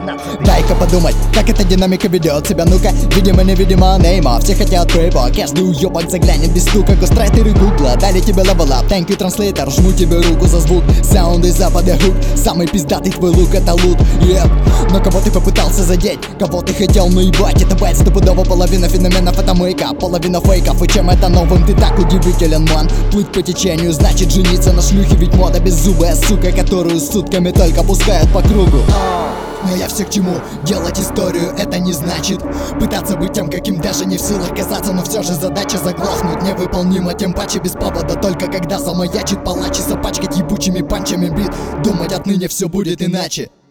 Дай-ка подумать, как эта динамика ведет себя. Ну-ка, видимо-невидимо, нейма. Все хотят рэпа, каждый уёбок заглянет без стука. Гострайтеры гугла, дали тебе левелап. Thank you, транслейтер, жму тебе руку за звук. Саунд из запада хук, самый пиздатый твой лук это лут. Но кого ты попытался задеть, кого ты хотел, ну ебать. Это байт стопудово, половина феноменов это мейкап, половина фейков. И чем это новым, ты так удивителен, ман. Плыть по течению, значит жениться на шлюхе. Ведь мода беззубая сука, которую сутками только пускают по кругу. Но я все к чему, делать историю это не значит пытаться быть тем, каким даже не в силах казаться. Но все же задача заглохнуть невыполнима, тем паче без повода. Только когда замаячит палач и запачкать ебучими панчами бит. Думать отныне все будет иначе.